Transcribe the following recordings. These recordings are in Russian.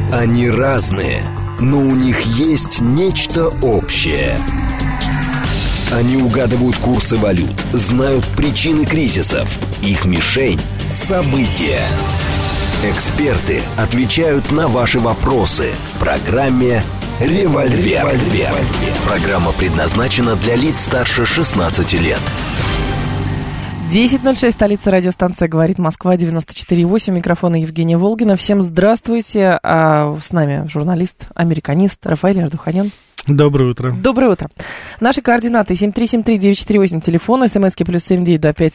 Они разные, но у них есть нечто общее. Они угадывают курсы валют, знают причины кризисов. Их мишень – события. Эксперты отвечают на ваши вопросы в программе «Револьвер». Программа предназначена для лиц старше 16 лет. 10:06, столица, радиостанция «Говорит Москва», 94,8, микрофона Евгения Волгина. Всем здравствуйте, с нами журналист, американист Рафаэль Ардуханян. Доброе утро. Доброе утро. Наши координаты 7373948, телефон, смски +7 925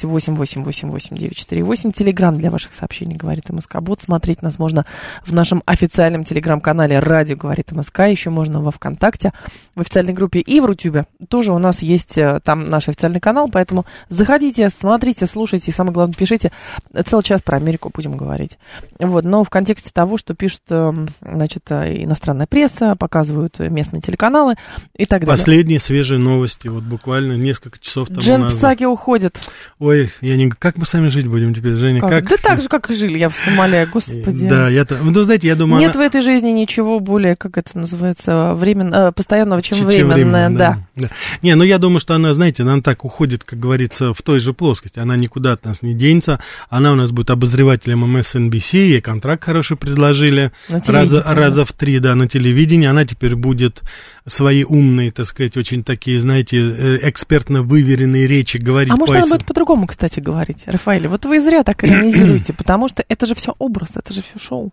888 948, телеграм для ваших сообщений «Говорит МСК-бот». Смотреть нас можно в нашем официальном телеграм-канале «Радио Говорит МСК», еще можно во ВКонтакте, в официальной группе и в Рутюбе. Тоже у нас есть там наш официальный канал, поэтому заходите, смотрите, слушайте и, самое главное, пишите. Целый час про Америку будем говорить. Вот, но в контексте того, что пишут, значит, иностранная пресса, показывают местные телеканалы и так далее. Последние свежие новости, вот буквально несколько часов тому назад. Джен Псаки уходит. Ой, как мы с вами жить будем теперь, Женя? Как? Да так же, как и жили, я вас умоляю, господи. Да, ну, знаете, я думаю... Нет в этой жизни ничего более, как это называется, постоянного, чем временное, да. Не, ну я думаю, что она, знаете, она так уходит, как говорится, в той же плоскости. Она никуда от нас не денется. Она у нас будет обозревателем MSNBC, ей контракт хороший предложили. Раза в 3, да, на телевидении. Она теперь будет свои умные, так сказать, очень такие, знаете, экспертно выверенные речи говорить. А может, она будет по-другому, кстати, говорить, Рафаэль? Вот вы зря так иронизируете, потому что это же все образ, это же все шоу.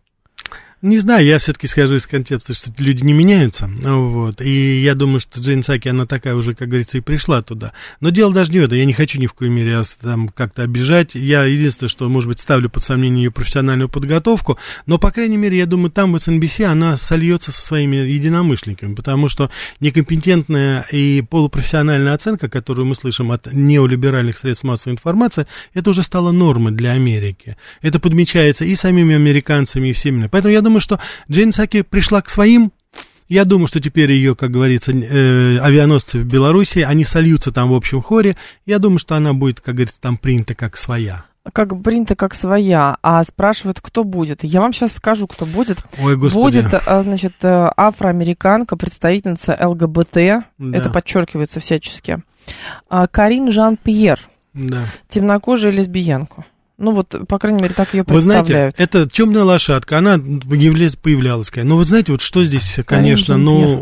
Не знаю, я все-таки скажу из концепции, что люди не меняются, вот, и я думаю, что Джен Псаки, она такая уже, как говорится, и пришла туда. Но дело даже не в этом, я не хочу ни в коей мере там как-то обижать, я единственное, что, может быть, ставлю под сомнение ее профессиональную подготовку, но, по крайней мере, я думаю, там в SNBC она сольется со своими единомышленниками, потому что некомпетентная и полупрофессиональная оценка, которую мы слышим от неолиберальных средств массовой информации, это уже стало нормой для Америки. Это подмечается и самими американцами, и всеми. Поэтому я думаю, что Джен Псаки пришла к своим. Я думаю, что теперь ее, как говорится, авианосцы в Беларуси, они сольются там в общем хоре. Я думаю, что она будет, как говорится, там принята как своя. Как принято, как своя. А спрашивают, кто будет. Я вам сейчас скажу, кто будет. Ой, Господи. Будет, значит, афроамериканка, представительница ЛГБТ. Да. Это подчеркивается всячески. Карин Жан-Пьер. Да. Темнокожая лесбиянка. Ну вот, по крайней мере, так ее представляют. Вы знаете, это темная лошадка, она появлялась. Но вы знаете, вот что здесь, конечно,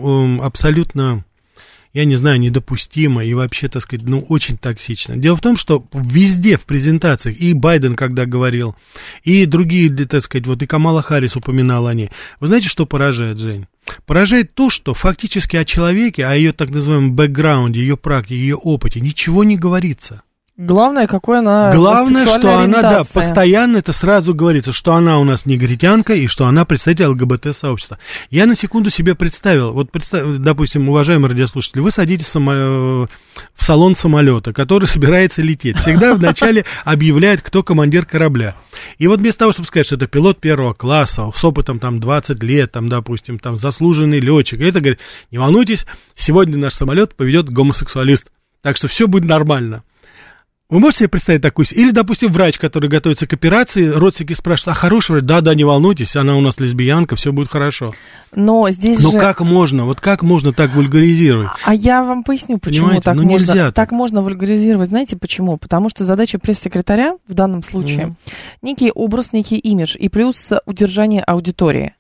абсолютно, я не знаю, недопустимо и вообще, так сказать, очень токсично. Дело в том, что везде в презентациях, и Байден, когда говорил, и другие, так сказать, вот и Камала Харрис упоминала о ней. Вы знаете, что поражает, Жень? Поражает то, что фактически о человеке, о ее так называемом бэкграунде, ее практике, ее опыте ничего не говорится. Главное, какой она Главное, что она, да, постоянно это сразу говорится, что она у нас негритянка и что она представитель ЛГБТ-сообщества. Я на секунду себе представил, вот допустим, уважаемые радиослушатели, вы садитесь в салон самолета, который собирается лететь. Всегда вначале объявляют, кто командир корабля. И вот вместо того, чтобы сказать, что это пилот первого класса, с опытом там 20 лет, там, допустим, там заслуженный летчик, это говорит, не волнуйтесь, сегодня наш самолет поведет гомосексуалист, так что все будет нормально. Вы можете себе представить такую... Или, допустим, врач, который готовится к операции, родственники спрашивают, а хороший врач? Да, не волнуйтесь, она у нас лесбиянка, все будет хорошо. Но здесь же... как можно? Вот как можно так вульгаризировать? А я вам поясню, почему так можно. Нельзя так можно вульгаризировать. Знаете почему? Потому что задача пресс-секретаря в данном случае некий образ, некий имидж и плюс удержание аудитории.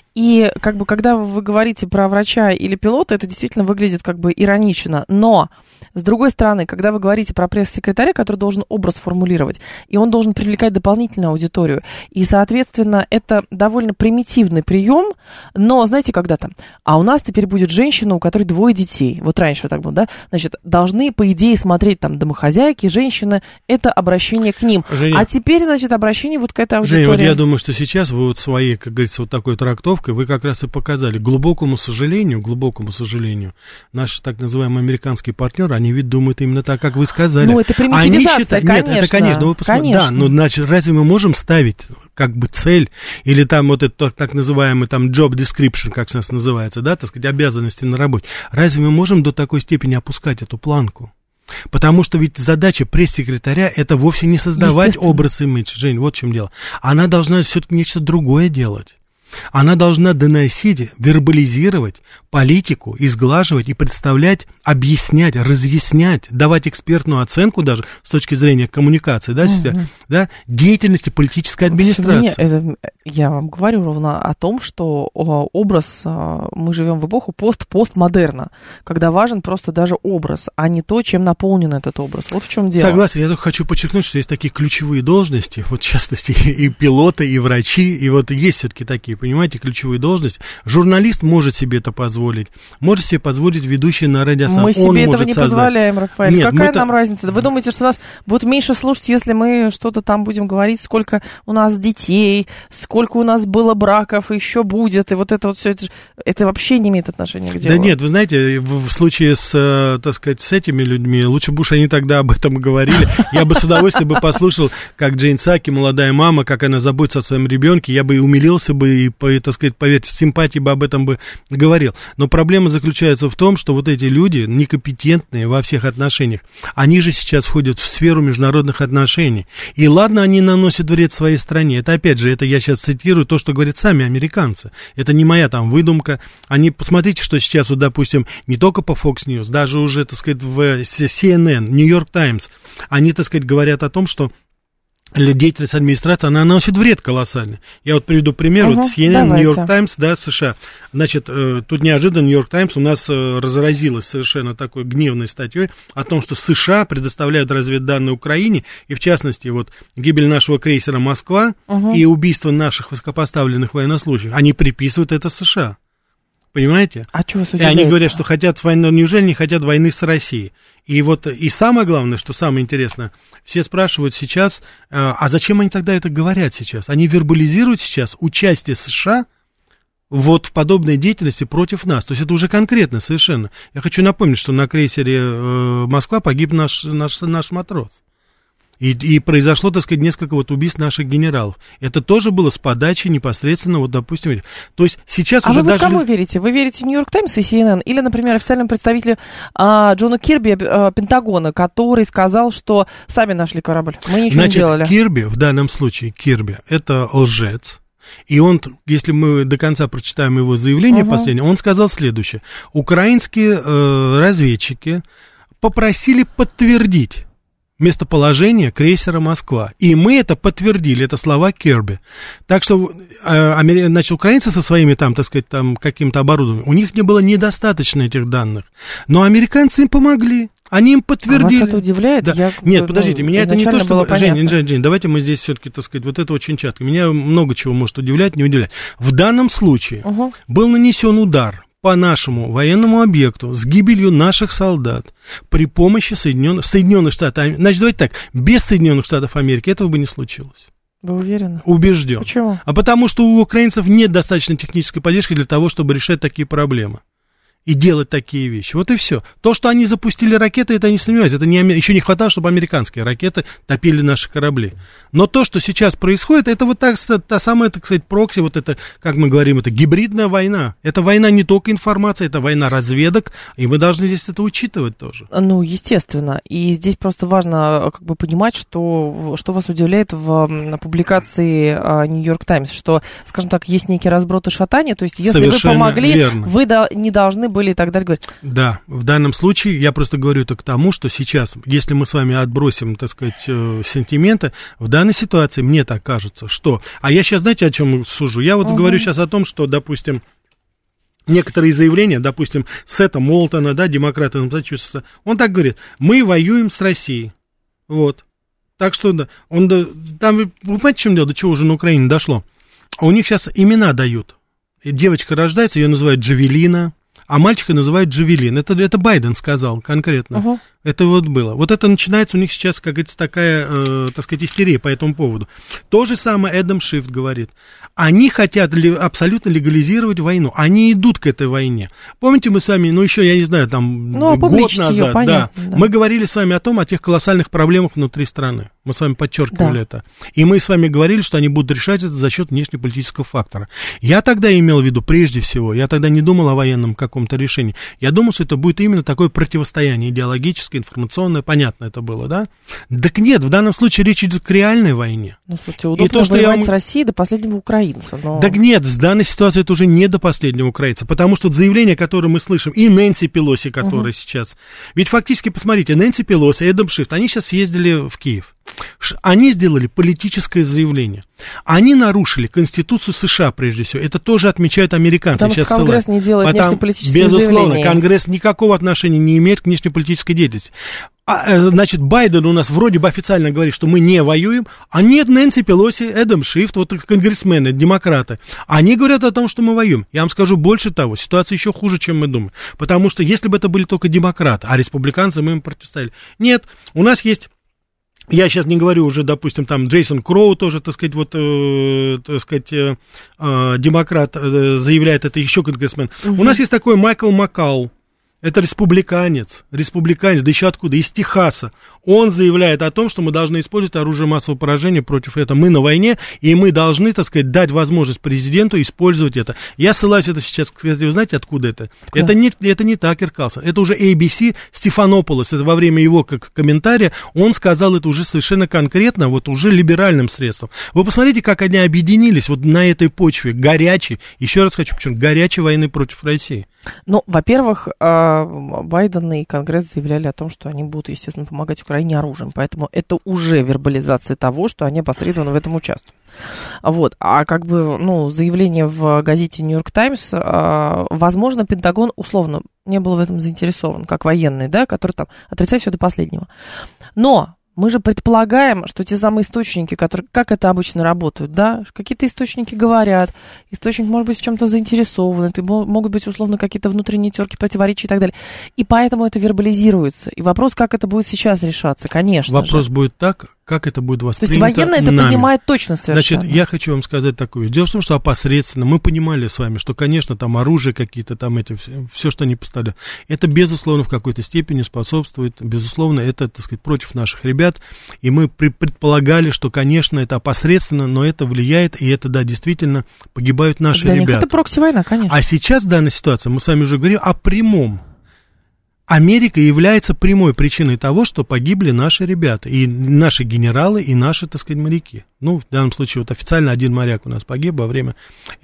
И как бы когда вы говорите про врача или пилота, это действительно выглядит как бы иронично. Но, с другой стороны, когда вы говорите про пресс-секретаря, который должен образ формулировать, и он должен привлекать дополнительную аудиторию, и, соответственно, это довольно примитивный прием, но, знаете, когда-то, а у нас теперь будет женщина, у которой 2 детей. Вот раньше так было, да? Значит, должны, по идее, смотреть там домохозяйки, женщины, это обращение к ним. Женя, а теперь, значит, обращение вот к этой аудитории. Женя, вот я думаю, что сейчас вы вот своей, как говорится, вот такой трактовкой вы как раз и показали. К глубокому сожалению, наши так называемые американские партнеры, они ведь думают именно так, как вы сказали. Ну, это примитивизация, конечно. Нет, это, конечно, вы посмотрите. Да, но значит, разве мы можем ставить как бы цель, или там вот это так называемый там job description, как у нас называется, да, так сказать, обязанности на работе. Разве мы можем до такой степени опускать эту планку? Потому что ведь задача пресс-секретаря это вовсе не создавать образ, имидж. Жень, вот в чем дело. Она должна все-таки нечто другое делать. Она должна доносить, вербализировать политику, изглаживать и представлять, объяснять, разъяснять, давать экспертную оценку даже с точки зрения коммуникации, да, деятельности политической администрации. Я вам говорю ровно о том, что образ, мы живем в эпоху постмодерна, когда важен просто даже образ, а не то, чем наполнен этот образ. Вот в чем дело. Согласен, я только хочу подчеркнуть, что есть такие ключевые должности, вот в частности и пилоты, и врачи, и вот есть все-таки такие, понимаете, ключевые должности. Журналист может себе это позволить, может себе позволить ведущий на радиостанции. Мы себе этого не позволяем, Рафаэль. Нет, какая нам разница? Вы думаете, что нас будут меньше слушать, если мы что-то там будем говорить, сколько у нас детей, сколько у нас было браков, еще будет, и вот это вот все, это вообще не имеет отношения к делу. Да нет, вы знаете, в случае с, так сказать, с этими людьми, лучше бы уж они тогда об этом говорили. Я бы с удовольствием бы послушал, как Джейн Саки, молодая мама, как она заботится о своем ребенке, я бы и умилился бы, и, так сказать, поверьте, с симпатией бы об этом бы говорил. Но проблема заключается в том, что вот эти люди, некомпетентные во всех отношениях, они же сейчас входят в сферу международных отношений. И ладно, они наносят вред своей стране. Это, опять же, это я сейчас цитирую то, что говорят сами американцы. Это не моя там выдумка. Они, посмотрите, что сейчас, вот, допустим, не только по Fox News, даже уже, так сказать, в CNN, New York Times, они, так сказать, говорят о том, что деятельность администрации, она наносит вред колоссальный. Я вот приведу пример, вот CNN, New York Times, да, США. Значит, тут неожиданно New York Times у нас разразилась совершенно такой гневной статьей о том, что США предоставляют разведданные Украине, и в частности, вот, гибель нашего крейсера «Москва» и убийство наших высокопоставленных военнослужащих, они приписывают это США. Понимаете? А чего вас удивляет? И они говорят, что хотят войны, неужели не хотят войны с Россией? И вот, и самое главное, что самое интересное, все спрашивают сейчас, а зачем они тогда это говорят сейчас? Они вербализируют сейчас участие США вот в подобной деятельности против нас. То есть это уже конкретно совершенно. Я хочу напомнить, что на крейсере «Москва» погиб наш матрос. И произошло, так сказать, несколько вот убийств наших генералов. Это тоже было с подачи непосредственно, вот, допустим, то есть сейчас уже вы даже... А вы кому верите? Вы верите Нью-Йорк Таймс и CNN? Или, например, официальному представителю Джона Кирби, Пентагона, который сказал, что сами нашли корабль, мы ничего не делали? Кирби, в данном случае Кирби, это лжец. И он, если мы до конца прочитаем его заявление последнее, он сказал следующее. Украинские разведчики попросили подтвердить местоположение крейсера «Москва». И мы это подтвердили, это слова Кирби. Так что, значит, украинцы со своими там, так сказать, там каким-то оборудованием, у них не было недостаточно этих данных. Но американцы им помогли. Они им подтвердили. А вас это удивляет? Да. Нет, подождите, меня это не то, что... Жень, давайте мы здесь все-таки, так сказать, вот это очень часто. Меня много чего может удивлять, не удивлять. В данном случае был нанесен удар по нашему военному объекту с гибелью наших солдат при помощи Соединенных Штатов. Значит, давайте так, без Соединенных Штатов Америки этого бы не случилось. Вы уверены? Убежден. Почему? А потому что у украинцев нет достаточно технической поддержки для того, чтобы решать такие проблемы и делать такие вещи. Вот и все. То, что они запустили ракеты, это не сомневаюсь. Это еще не хватало, чтобы американские ракеты топили наши корабли. Но то, что сейчас происходит, это вот так, та самая, так сказать, прокси, вот это, как мы говорим, это гибридная война. Это война не только информации, это война разведок, и мы должны здесь это учитывать тоже. Ну, естественно. И здесь просто важно как бы понимать, что вас удивляет в публикации New York Times, что, скажем так, есть некий разброд и шатание, то есть если совершенно вы помогли, верно. Вы не должны были и так далее говорить. Да, в данном случае я просто говорю это к тому, что сейчас, если мы с вами отбросим, так сказать, сентименты, в данной ситуации мне так кажется, что... А я сейчас, знаете, о чем сужу? Я вот говорю сейчас о том, что, допустим, некоторые заявления, допустим, Сета Молтона, да, демократа Массачусетса, он так говорит: мы воюем с Россией. Вот. Так что, да, там, вы понимаете, в чем дело, до чего уже на Украине дошло? У них сейчас имена дают. Девочка рождается, ее называют Джавелина, а мальчика называют Джавелин. Это Байден сказал конкретно. Это вот было. Вот это начинается у них сейчас, как говорится, такая, так сказать, истерия по этому поводу. То же самое Эдам Шифт говорит. Они хотят абсолютно легализировать войну. Они идут к этой войне. Помните, мы с вами, еще, я не знаю, там, год назад, ее, понятно, да, мы говорили с вами о тех колоссальных проблемах внутри страны. Мы с вами подчеркивали это. И мы с вами говорили, что они будут решать это за счет внешнеполитического фактора. Я тогда имел в виду, прежде всего, я тогда не думал о военном каком-то решении. Я думал, что это будет именно такое противостояние идеологическое, политическая, информационная, понятно это было, да? Так нет, в данном случае речь идет к реальной войне. Ну, слушайте, удобно воевать с Россией до последнего украинца, но... Так нет, в данной ситуации это уже не до последнего украинца, потому что заявление, которое мы слышим, и Нэнси Пелоси, которая сейчас... Ведь фактически, посмотрите, Нэнси Пелоси, Эдам Шифт, они сейчас съездили в Киев. Они сделали политическое заявление. Они нарушили Конституцию США, прежде всего. Это тоже отмечают американцы. Потому сейчас что Конгресс не делает внешнеполитические заявления. Безусловно, Конгресс никакого отношения не имеет к внешнеполитической деятельности. Значит, Байден у нас вроде бы официально говорит, что мы не воюем, а нет, Нэнси Пелоси, Эдам Шифт, вот конгрессмены, демократы, они говорят о том, что мы воюем. Я вам скажу больше того, ситуация еще хуже, чем мы думаем. Потому что если бы это были только демократы, а республиканцы мы им противостояли. Нет, у нас есть... Я сейчас не говорю уже, допустим, там Джейсон Кроу тоже, так сказать, вот, так сказать, демократ заявляет, это еще конгрессмен. У нас есть такой Майкл Маккал. Это республиканец, да еще откуда? Из Техаса. Он заявляет о том, что мы должны использовать оружие массового поражения против этого. Мы на войне, и мы должны, так сказать, дать возможность президенту использовать это. Я ссылаюсь это сейчас, кстати, вы знаете, откуда это? Это не Такер Карлсон, это уже ABC Стефанополос. Это во время его комментария он сказал это уже совершенно конкретно, вот уже либеральным средством. Вы посмотрите, как они объединились вот на этой почве горячей, еще раз хочу подчеркнуть, горячей войны против России. Ну, во-первых, Байден и Конгресс заявляли о том, что они будут, естественно, помогать Украине оружием. Поэтому это уже вербализация того, что они опосредованно в этом участвуют. Вот. А как бы, ну, заявление в газете «Нью-Йорк Таймс», возможно, Пентагон условно не был в этом заинтересован, как военный, да, который там отрицает все до последнего. Но мы же предполагаем, что те самые источники, которые, как это обычно работают, да, какие-то источники говорят, источник может быть в чем-то заинтересован, это могут быть условно какие-то внутренние терки, противоречия и так далее. И поэтому это вербализируется. И вопрос, как это будет сейчас решаться, конечно Вопрос будет так, как это будет воспринято нами. То есть военные это понимают точно совершенно. Значит, я хочу вам сказать такое. Дело в том, что опосредственно мы понимали с вами, что, конечно, там оружие какие-то, там эти, все, что они поставляют, это, безусловно, в какой-то степени способствует, безусловно, это, так сказать, против наших ребят, и мы предполагали, что, конечно, это опосредственно, но это влияет, и это, да, действительно, погибают наши ребята. Них это прокси-война, конечно. А сейчас в данной ситуации, мы с вами уже говорим о прямом. Америка является прямой причиной того, что погибли наши ребята, и наши генералы, и наши, так сказать, моряки. Ну, в данном случае, вот официально один моряк у нас погиб во время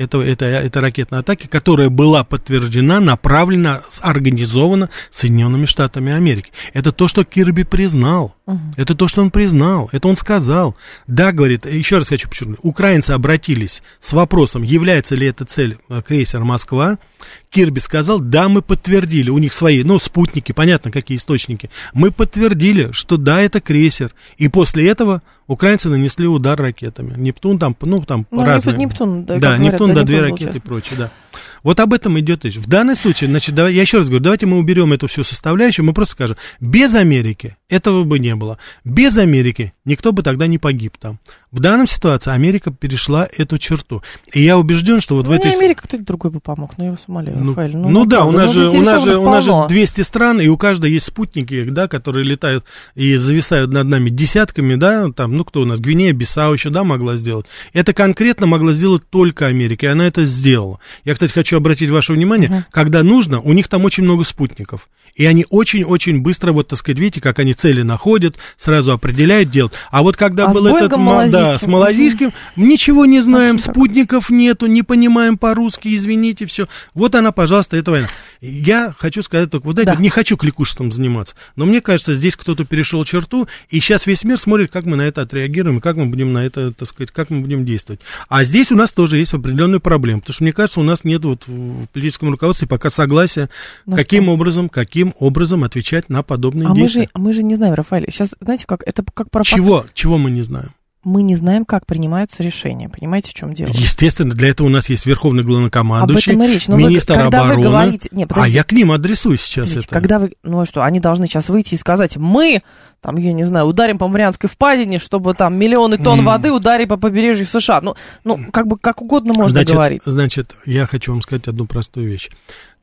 этой ракетной атаки, которая была подтверждена, направлена, организована Соединенными Штатами Америки. Это то, что Кирби признал. Это то, что он признал. Это он сказал. Да, говорит, еще раз хочу подчеркнуть, украинцы обратились с вопросом, является ли эта цель крейсер «Москва». Кирби сказал, да, мы подтвердили, у них свои, ну, спутники, понятно, какие источники. Мы подтвердили, что да, это крейсер. И после этого украинцы нанесли удар ракетами. Нептун там, ну, там разные. Нептун, да, да, Нептун, да, две ракеты и прочее, да. Вот об этом идет речь. В данном случае, значит, я еще раз говорю, давайте мы уберем эту всю составляющую, мы просто скажем, без Америки этого бы не было. Без Америки никто бы тогда не погиб там. В данной ситуации Америка перешла эту черту. И я убежден, что вот в этой... Америка, кто-то другой бы помог, но я вас умоляю, Рафаэль. Ну да, у нас же 200 стран, и у каждой есть спутники, да, которые летают и зависают над нами десятками, да, там, ну кто у нас, Гвинея, Бисау еще, да, могла сделать. Это конкретно могла сделать только Америка, и она это сделала. Я, кстати, хочу обратить ваше внимание, когда нужно, у них там очень много спутников. И они очень-очень быстро, вот, так сказать, видите, как они цели находят, сразу определяют, делают. А вот когда был этот, да, с малазийским, ничего не знаем, спутников нету, не понимаем по-русски, извините, все. Вот она, пожалуйста, эта война. Я хочу сказать только, вот знаете, не хочу кликушеством заниматься, но мне кажется, здесь кто-то перешел черту, и сейчас весь мир смотрит, как мы на это отреагируем, как мы будем на это, так сказать, как мы будем действовать. А здесь у нас тоже есть определенные проблемы, потому что, мне кажется, у нас нет вот в политическом руководстве пока согласия, каким образом отвечать на подобные действия. Мы же не знаем, Рафаэль, сейчас, знаете, как это как про... Чего мы не знаем? Мы не знаем, как принимаются решения. Понимаете, в чем дело? Естественно, для этого у нас есть верховный главнокомандующий, об этом и речь. министр обороны. Вы говорите... я к ним адресую сейчас это. Когда вы... Ну что, они должны сейчас выйти и сказать, мы, там, я не знаю, ударим по Марианской впадине, чтобы там миллионы тонн воды ударили по побережью США. Ну, как бы, как угодно можно говорить. Значит, я хочу вам сказать одну простую вещь.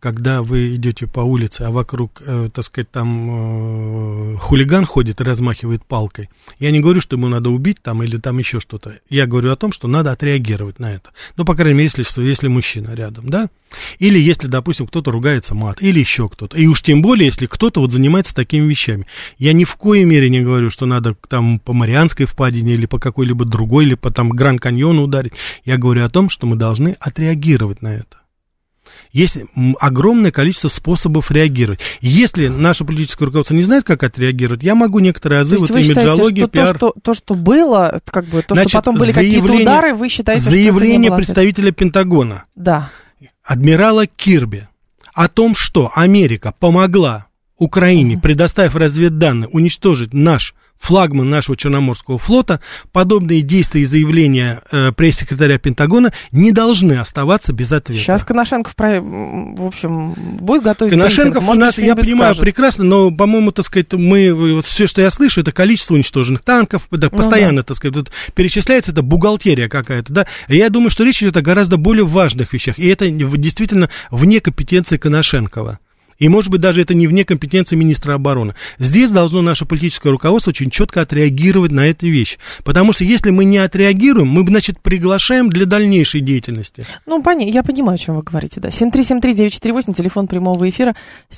когда вы идете по улице, а вокруг, так сказать, там хулиган ходит и размахивает палкой. Я не говорю, что ему надо убить там или там еще что-то. Я говорю о том, что надо отреагировать на это. Ну, по крайней мере, если мужчина рядом, да? Или если, допустим, кто-то ругается мат, или еще кто-то. И уж тем более, если кто-то вот занимается такими вещами. Я ни в коей мере не говорю, что надо там по Марианской впадине или по какой-либо другой, или по там Гранд-Каньону ударить. Я говорю о том, что мы должны отреагировать на это. Есть огромное количество способов реагировать. Если наше политическое руководство не знает, как отреагировать, я могу некоторые азы вот имиджологии, пиар... То, что было, как бы, то, значит, что потом были какие-то удары, вы считаете, что это не было? Заявление представителя Пентагона, да, адмирала Кирби, о том, что Америка помогла Украине, предоставив разведданные, уничтожить флагман нашего Черноморского флота, подобные действия и заявления пресс-секретаря Пентагона не должны оставаться без ответа. Сейчас Коношенков, в общем, будет готовить Коношенков у нас, я понимаю, прекрасно, но, по-моему, так сказать, вот все, что я слышу, это количество уничтоженных танков, да, постоянно, так сказать, вот перечисляется, это бухгалтерия какая-то, да. Я думаю, что речь идет о гораздо более важных вещах, и это действительно вне компетенции Коношенкова. И, может быть, даже это не вне компетенции министра обороны. Здесь должно наше политическое руководство очень четко отреагировать на эту вещь. Потому что если мы не отреагируем, мы, значит, приглашаем для дальнейшей деятельности. Ну, я понимаю, о чем вы говорите, да. 7373948, телефон прямого эфира,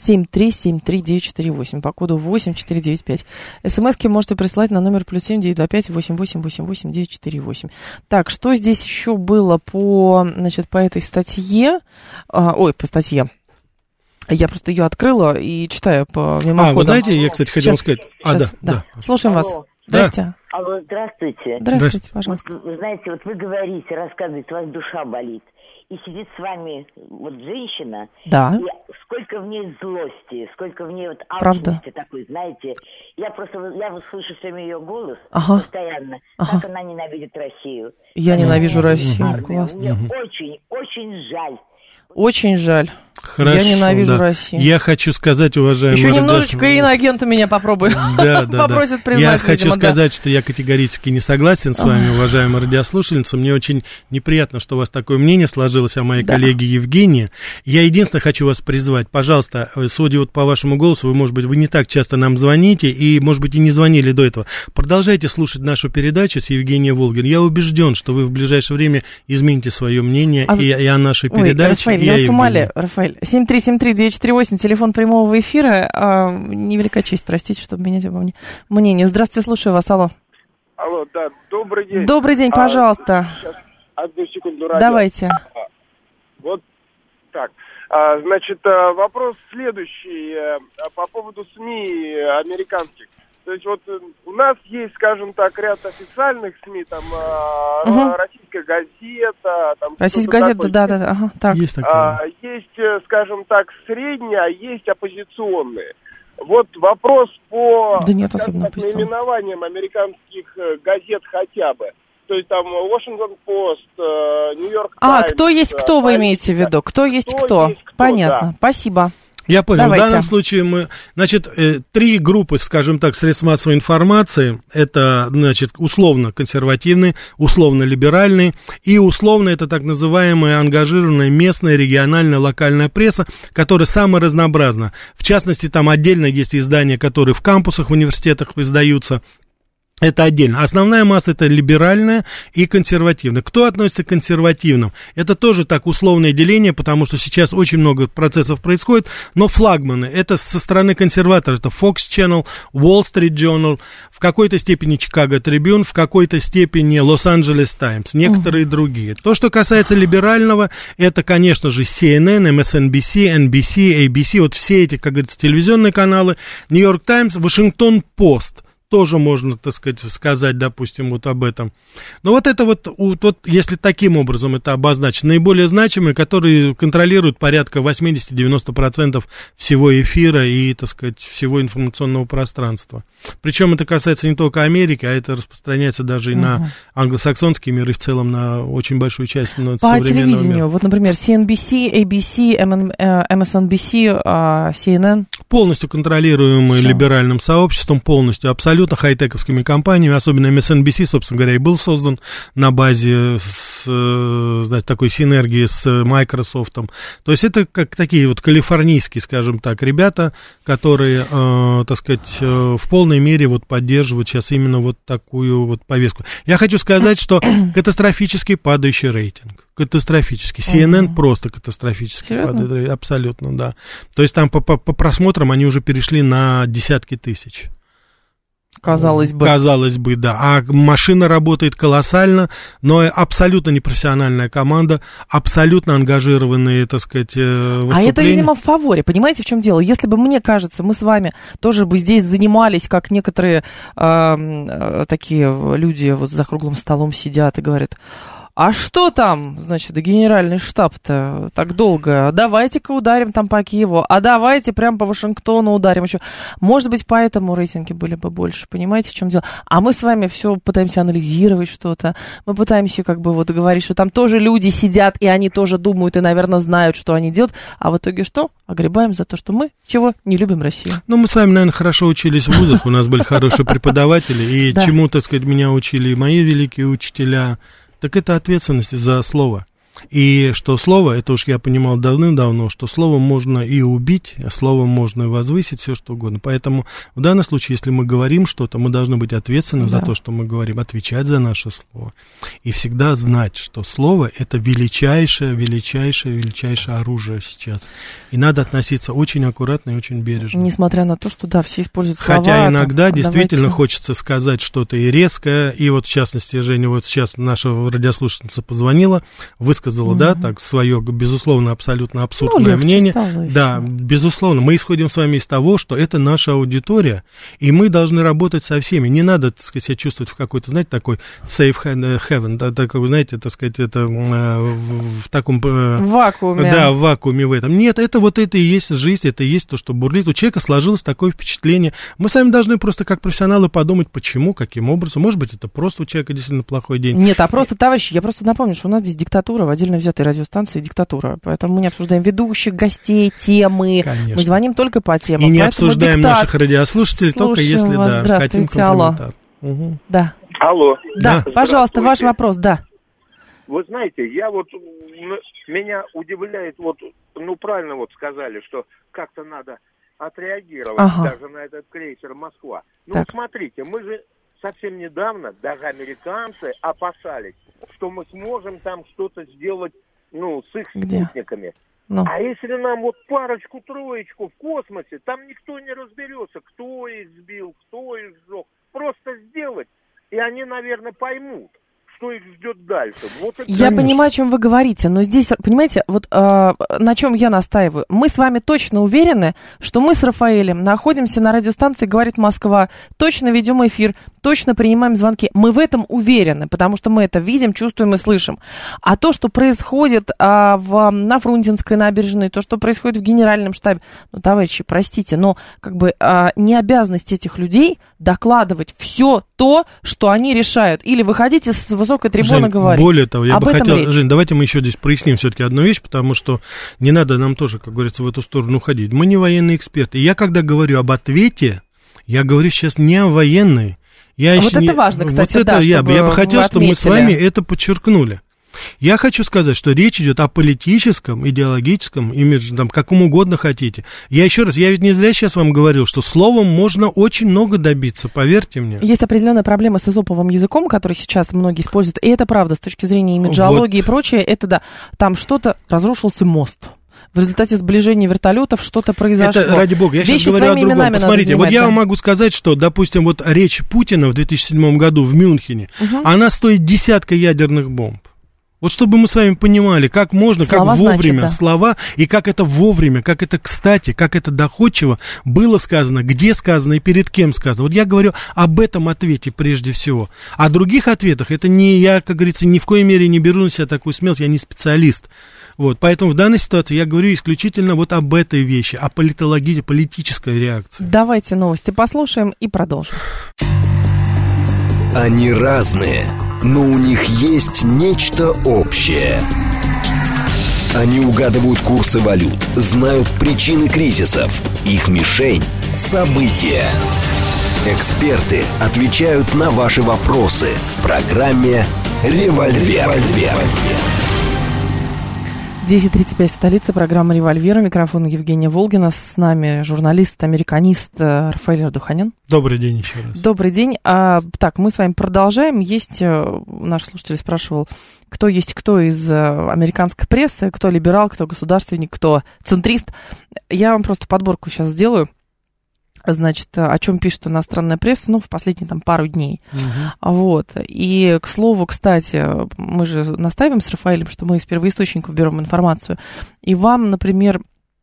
7373948, по коду 8495. СМСки можете присылать на номер +7 925 8888 948. Так, что здесь еще было по этой статье? По статье. Я просто ее открыла и читаю по мимоходам. Вы знаете, я, кстати, хотел сказать... Да. Слушаем вас. Здрасте. Алло, здравствуйте. Здравствуйте, пожалуйста. Вот, вы знаете, вот вы говорите, рассказываете, у вас душа болит. И сидит с вами вот женщина. Да. И сколько в ней злости, сколько в ней вот алчности такой, знаете. Я слышу все время ее голос постоянно. Как она ненавидит Россию. Я ненавижу Россию. Классно. Мне очень, очень жаль. Очень жаль. Хорошо, я ненавижу Россию. Я хочу сказать, уважаемый... Еще немножечко иноагента меня попробуй. Попросят признать, я хочу сказать, что я категорически не согласен с вами, уважаемая радиослушательница. Мне очень неприятно, что у вас такое мнение сложилось о моей коллеге Евгении. Я единственное хочу вас призвать, пожалуйста, судя вот по вашему голосу, вы не так часто нам звоните, и, может быть, и не звонили до этого. Продолжайте слушать нашу передачу с Евгенией Волгин. Я убежден, что вы в ближайшее время измените свое мнение и о нашей передаче. Рафаэль, я с умоляю, Рафаэль. 7373948, телефон прямого эфира. Невелика честь, простите, чтобы менять мнение. Здравствуйте, слушаю вас, алло. Алло, да, добрый день. Добрый день, пожалуйста. Сейчас, одну секунду, радио. Давайте. Вот так. Значит, вопрос следующий по поводу СМИ американских. То есть вот у нас есть, скажем так, ряд официальных СМИ, там Российская газета, там Российская газета, да, так. Есть такое. Есть, скажем так, средние, а есть оппозиционные. Вот вопрос по наименованиям американских газет хотя бы. То есть там Washington Post, Нью-Йорк Таймс. Кто есть кто, вы имеете в виду? Кто есть кто? Понятно, да. Спасибо. Я понял. Давайте. В данном случае три группы, скажем так, средств массовой информации. Это, условно-консервативные, условно-либеральные и условно это так называемая ангажированная местная, региональная, локальная пресса, которая самая разнообразна. В частности, там отдельно есть издания, которые в кампусах, в университетах издаются. Это отдельно. Основная масса это либеральная и консервативная. Кто относится к консервативным? Это тоже так условное деление, потому что сейчас очень много процессов происходит, но флагманы, это со стороны консерваторов, это Fox Channel, Wall Street Journal, в какой-то степени Chicago Tribune, в какой-то степени Los Angeles Times, некоторые другие. То, что касается либерального, это, конечно же, CNN, MSNBC, NBC, ABC, вот все эти, как говорится, телевизионные каналы, New York Times, Washington Post. Тоже можно, так сказать, допустим, вот об этом. Но вот это вот, если таким образом это обозначено, наиболее значимые, которые контролируют порядка 80-90% всего эфира и, так сказать, всего информационного пространства. Причем это касается не только Америки, а это распространяется даже и на англосаксонский мир, и в целом на очень большую часть современного мира. По телевидению, вот, например, CNBC, ABC, MSNBC, CNN. полностью контролируемые либеральным сообществом, полностью, абсолютно хай-тековскими компаниями, особенно MSNBC, собственно говоря, и был создан на базе такой синергии с Microsoft. То есть это как такие вот калифорнийские, скажем так, ребята, которые, так сказать, в полной мере вот поддерживают сейчас именно вот такую вот повестку. Я хочу сказать, что катастрофически падающий рейтинг. Катастрофически. CNN просто катастрофически падает. Абсолютно, да. То есть там по просмотрам они уже перешли на десятки тысяч. Казалось бы. Казалось бы, да. А машина работает колоссально, но абсолютно непрофессиональная команда, абсолютно ангажированные, так сказать, выступления. А это, видимо, в фаворе. Понимаете, в чем дело? Если бы, мне кажется, мы с вами тоже бы здесь занимались, как некоторые такие люди вот за круглым столом сидят и говорят... А что там, значит, генеральный штаб-то так долго? Давайте-ка ударим там по Киеву, а давайте прям по Вашингтону ударим еще. Может быть, поэтому рейтинги были бы больше, понимаете, в чем дело? А мы с вами все пытаемся анализировать что-то, мы пытаемся как бы вот говорить, что там тоже люди сидят, и они тоже думают, и, наверное, знают, что они делают, а в итоге что? Огребаем за то, что мы чего не любим Россию. Ну, мы с вами, наверное, хорошо учились в вузах, у нас были хорошие преподаватели, и чему, так сказать, меня учили и мои великие учителя. Так это ответственность за слово. И что слово, это уж я понимал давным-давно, что словом можно и убить, а словом можно и возвысить, все что угодно. Поэтому в данном случае, если мы говорим что-то, мы должны быть ответственны за то, что мы говорим, отвечать за наше слово. И всегда знать, что слово – это величайшее оружие сейчас. И надо относиться очень аккуратно и очень бережно. Несмотря на то, что, да, все используют слова. Хотя иногда действительно хочется сказать что-то и резкое. И вот, в частности, Женя, вот сейчас наша радиослушательница позвонила, высказала, да, так, свое, безусловно, абсолютно абсурдное мнение. Да, безусловно, мы исходим с вами из того, что это наша аудитория, и мы должны работать со всеми. Не надо, так сказать, себя чувствовать в какой-то, знаете, такой safe haven, да, такой, знаете, так сказать, это в таком... вакууме. Да, в вакууме в этом. Нет, это вот это и есть жизнь, это и есть то, что бурлит. У человека сложилось такое впечатление. Мы сами должны просто как профессионалы подумать, почему, каким образом. Может быть, это просто у человека действительно плохой день. Нет, а просто, товарищи, я просто напомню, что у нас здесь диктатура в отдельно взятой радиостанции, диктатура. Поэтому мы не обсуждаем ведущих, гостей, темы. Конечно. Мы звоним только по темам. И не обсуждаем наших радиослушателей, только если, да, хотим комплиментар. Угу. Да. Алло. Да, пожалуйста, ваш вопрос, да. Вы знаете, меня удивляет, правильно сказали, что как-то надо отреагировать даже на этот крейсер «Москва». Смотрите, мы же совсем недавно, даже американцы опасались, что мы сможем там что-то сделать, с их спутниками. А если нам парочку-троечку в космосе, там никто не разберется, кто их сбил, кто их сжег. Просто сделать, и они, наверное, поймут, что их ждет дальше. Я понимаю, о чем вы говорите, но здесь, понимаете, на чем я настаиваю. Мы с вами точно уверены, что мы с Рафаэлем находимся на радиостанции «Говорит Москва», точно ведем эфир, точно принимаем звонки. Мы в этом уверены, потому что мы это видим, чувствуем и слышим. А то, что происходит на Фрунзенской набережной, то, что происходит в генеральном штабе, товарищи, простите, но не обязанность этих людей докладывать все то, что они решают. Или выходите с высокой трибуны говорить. Более того, я бы хотел, Жень, давайте мы еще здесь проясним все-таки одну вещь, потому что не надо нам тоже, как говорится, в эту сторону уходить. Мы не военные эксперты. И я, когда говорю об ответе, я говорю сейчас не о военной. Это важно, кстати, я бы хотел, чтобы мы с вами это подчеркнули. Я хочу сказать, что речь идет о политическом, идеологическом имидже, каком угодно хотите. Я ведь не зря сейчас вам говорил, что словом можно очень много добиться, поверьте мне. Есть определенная проблема с эзоповым языком, который сейчас многие используют, и это правда, с точки зрения имиджологии и прочее, это да, там что-то, разрушился мост. В результате сближения вертолетов что-то произошло. Это, ради бога, я сейчас говорю о другом. Посмотрите, я вам могу сказать, что, допустим, речь Путина в 2007 году в Мюнхене, она стоит десятка ядерных бомб. Чтобы мы с вами понимали, как можно, слова как вовремя слова, и как это вовремя, как это кстати, как это доходчиво было сказано, где сказано и перед кем сказано. Я говорю об этом ответе прежде всего. О других ответах, это не я, как говорится, ни в коей мере не беру на себя такую смелость, я не специалист. Поэтому в данной ситуации я говорю исключительно об этой вещи, о политической реакции. Давайте новости послушаем и продолжим. Они разные, но у них есть нечто общее. Они угадывают курсы валют, знают причины кризисов. Их мишень – события. Эксперты отвечают на ваши вопросы в программе «Револьвер». 10:35, столица, программа «Револьвер». Микрофон Евгения Волгина. С нами журналист, американист Рафаэль Ардуханян. Добрый день еще раз. Добрый день. Так, мы с вами продолжаем. Наш слушатель спрашивал, кто есть кто из американской прессы, кто либерал, кто государственник, кто центрист. Я вам просто подборку сейчас сделаю. Значит, о чем пишет иностранная пресса, в последние пару дней. Вот. И, к слову, кстати, мы же настаиваем с Рафаэлем, что мы из первоисточников берем информацию. И вам, например,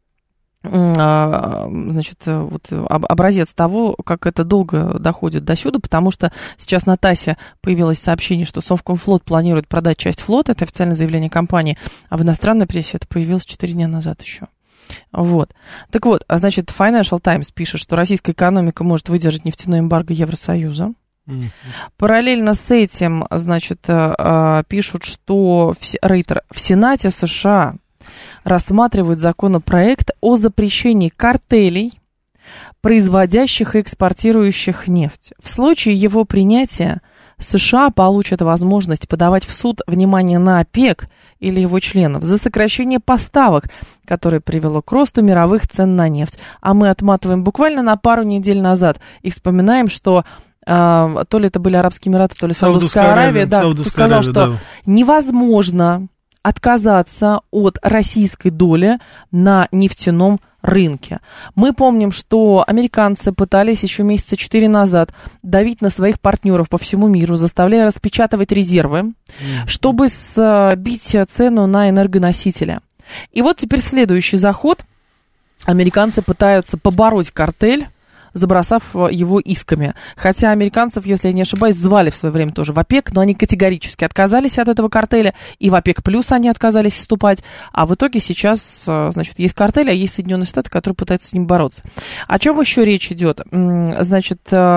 образец того, как это долго доходит до сюда, потому что сейчас на ТАССе появилось сообщение, что Совкомфлот планирует продать часть флота, это официальное заявление компании, а в иностранной прессе это появилось 4 дня назад еще. Вот. Так вот, значит, Financial Times пишет, что российская экономика может выдержать нефтяное эмбарго Евросоюза. Параллельно с этим, значит, пишут, что Рейтер в Сенате США рассматривают законопроект о запрещении картелей, производящих и экспортирующих нефть. В случае его принятия США получат возможность подавать в суд, внимание, на ОПЕК или его членов за сокращение поставок, которое привело к росту мировых цен на нефть. А мы отматываем буквально на пару недель назад и вспоминаем, что то ли это были Арабские Эмираты, то ли Саудовская Аравия, кто сказал, что невозможно отказаться от российской доли на нефтяном рынке. Мы помним, что американцы пытались еще месяца 4 назад давить на своих партнеров по всему миру, заставляя распечатывать резервы, чтобы сбить цену на энергоносители. И вот теперь следующий заход. Американцы пытаются побороть картель, забросав его исками. Хотя американцев, если я не ошибаюсь, звали в свое время тоже в ОПЕК, но они категорически отказались от этого картеля, и в ОПЕК плюс они отказались вступать. А в итоге сейчас, значит, есть картель, а есть Соединенные Штаты, которые пытаются с ним бороться. О чем еще речь идет? Значит,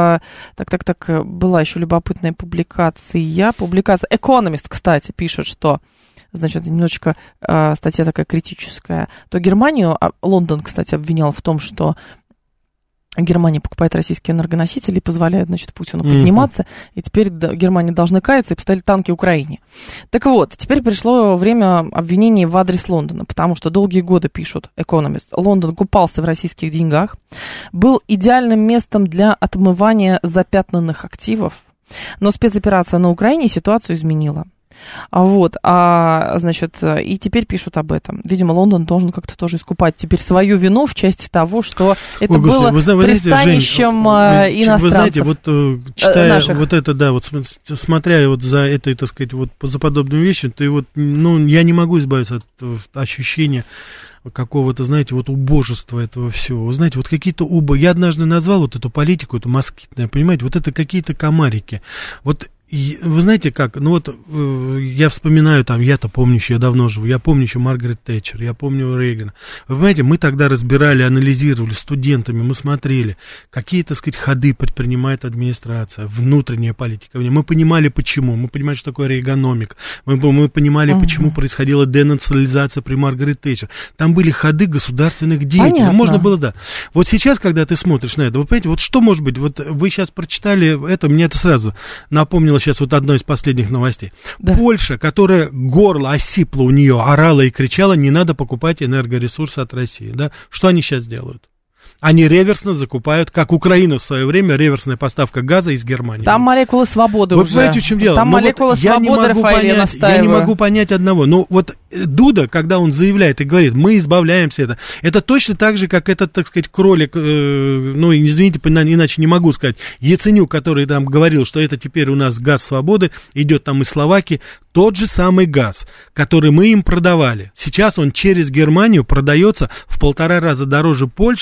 была еще любопытная публикация. Economist, кстати, пишет, что, значит, немножечко статья такая критическая. То Германию, Лондон, кстати, обвинял в том, что Германия покупает российские энергоносители и позволяет, значит, Путину подниматься, и теперь Германия должна каяться и поставить танки Украине. Так вот, теперь пришло время обвинений в адрес Лондона, потому что долгие годы, пишут Economist, Лондон купался в российских деньгах, был идеальным местом для отмывания запятнанных активов, но спецоперация на Украине ситуацию изменила. Вот, значит, и теперь пишут об этом. Видимо, Лондон должен как-то тоже искупать теперь свою вину в части того, что это было пристанищем иностранцев. Вы знаете, вот читая наших. Вот это, да, вот смотря вот за этой, так сказать, вот за подобными вещами, то и вот, я не могу избавиться от ощущения какого-то, знаете, вот убожества этого всего. Вы знаете, вот какие-то я однажды назвал вот эту политику, эту москитную, понимаете, вот это какие-то комарики. Вот вы знаете как, я вспоминаю я-то помню еще, я давно живу, я помню еще Маргарет Тэтчер, я помню Рейгана. Вы понимаете, мы тогда разбирали, анализировали студентами, мы смотрели, какие, так сказать, ходы предпринимает администрация, внутренняя политика. Мы понимали, почему, мы понимали, что такое рейгономик, мы понимали, почему происходила денационализация при Маргарет Тэтчер. Там были ходы государственных деятелей. Можно было, да. Вот сейчас, когда ты смотришь на это, вы понимаете, вот что может быть, вот вы сейчас прочитали это, мне это сразу напомнило сейчас вот одно из последних новостей. Да. Польша, которая горло осипло у нее, орала и кричала, не надо покупать энергоресурсы от России. Да? Что они сейчас делают? Они реверсно закупают, как Украина в свое время, реверсная поставка газа из Германии. Там молекулы свободы уже. Понимаете, в чем дело? Там молекулы свободы, Рафаэль, настаиваю. Я не могу понять одного. Вот Дуда, когда он заявляет и говорит, мы избавляемся это точно так же, как этот, так сказать, кролик, извините, иначе не могу сказать, Яценюк, который там говорил, что это теперь у нас газ свободы, идет там из Словакии, тот же самый газ, который мы им продавали. Сейчас он через Германию продается в 1,5 раза дороже Польши,